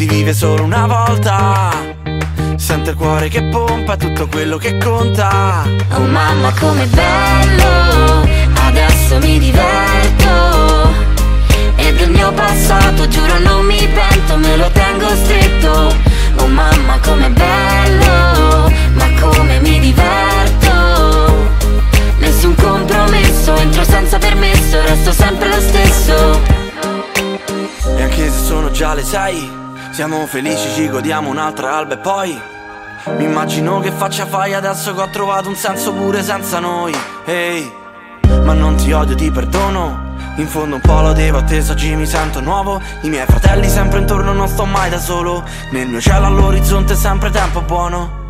si vive solo una volta. Sento il cuore che pompa, tutto quello che conta. Oh mamma com'è bello, adesso mi diverto. E del mio passato giuro non mi pento, me lo tengo stretto. Oh mamma com'è bello, ma come mi diverto. Nessun compromesso, entro senza permesso, resto sempre lo stesso. E anche se sono già le 6, siamo felici, ci godiamo un'altra alba e poi mi immagino che faccia fai adesso che ho trovato un senso pure senza noi. Ehi, ma non ti odio, ti perdono. In fondo un po' lo devo a te, oggi mi sento nuovo. I miei fratelli sempre intorno, non sto mai da solo. Nel mio cielo all'orizzonte sempre tempo buono.